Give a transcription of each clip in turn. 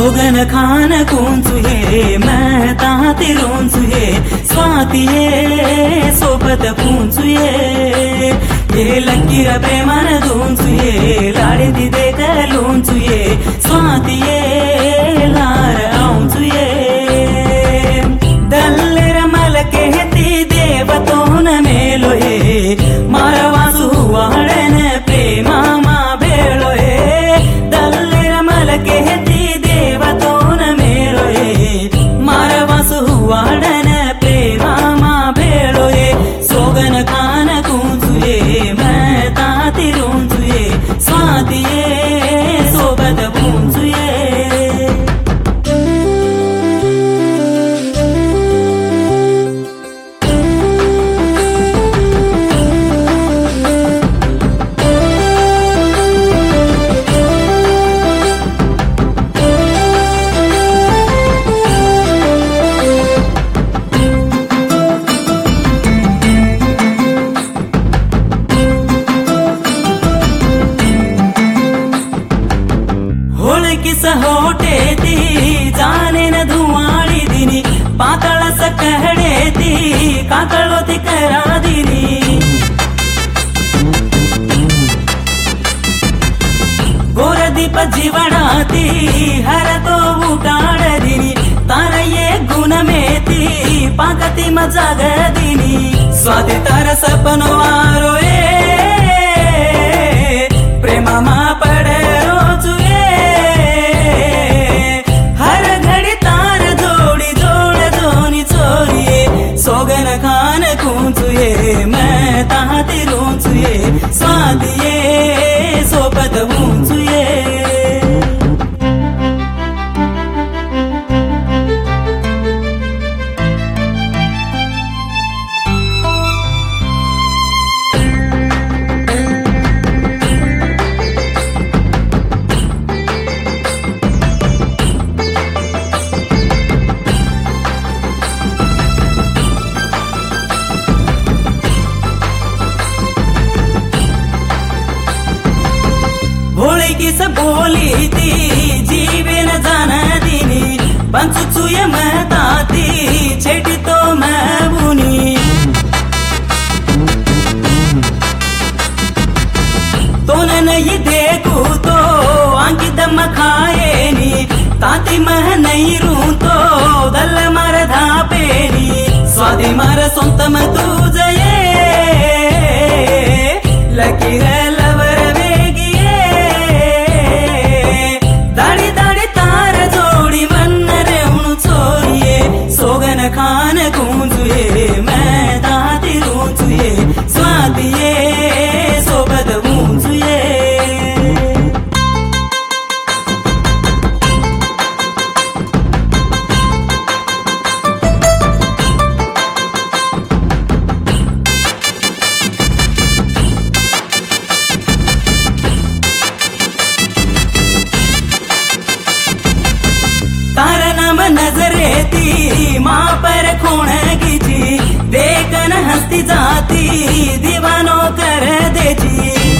सोगन खान कुंचुये मैं ताती रोंचुये स्वातिये सोबत पूंचुये ये लकीर प्रेमान दोंचुये लाड़ेदी देख लोंचुये स्वातिये लार आउंचुये दल्लेर मलकेती देवतोन मेलोये मारवासु वाड़न प्रेमा मा बेलोये दल्लेर मलकेती देवतोन मेलोये मारवासु वाड़न प्रेमा मा बेलोये सोगन खान कुंचुये मैं ताती रोंचुये स्वातिये सोबत पूंचुये होटेती जाने न धुआड़ी दिनी पातळ सकहडेती काकळोती करा दिनी गोरदीप जीवनाती हर तो उटाड़ दिनी तारये गुण मेती पाकती मजाग दिनी स्वादी तार सपनो आरोये प्रेमा मा पड़े रोजुये सोगन खान कुंचुये मैं ताती रोंचुये स्वातिये सोबत पूंचुये किस बोली थी जीवे न जाना दिनी पंचुचुये मैं ताती छेटी तो मैं बुनी तो नहीं देखू तो आंकी दम खाए नी ताती मैं नहीं रू तो दल मार धापे नी स्वादी मार सोंत मैं तुझे लकी है लवर सोगन खान कुंचुये मैं ताती रोंचुये स्वातिये सोबत पूंचुये तारा नाम नजरेती माँ पर खून कीजी देखन हंसती जाती दीवानों कर देती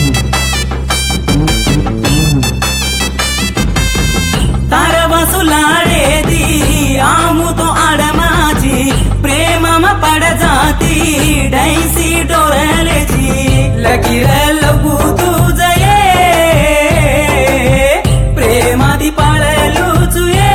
तारा वासु लाड़े दी आमू तो आड़माजी प्रेम में पड़ जाती ढैसी डोरले जी लगी लगू तुझे प्रेमादी पाळलू चुये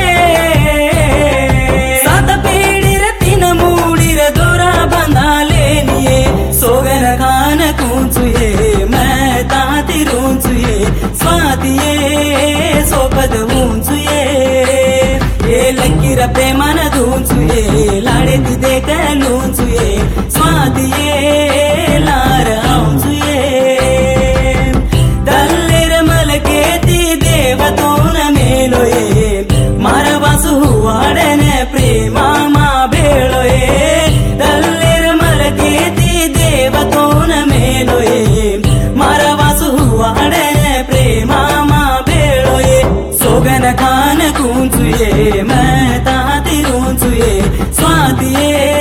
सोगन खान कुंचुये मैं ताती रोंचुये स्वातिये सोबत पूंचुये ये लकीर प्रेमान दोंचुये लाड़ेती देख लोंचुये स्वातिये लार आउंचुये दल्लेर मलकेती देवतोन मेलोये मारवासु वाड़न प्रेमा मा बेलोये दल्लेर मलकेती देवतोन मेलोये मारवासु वाड़न प्रेमा मा बेलोये सोगन खान कुंचुये मैं ताती रोंचुये स्वातिये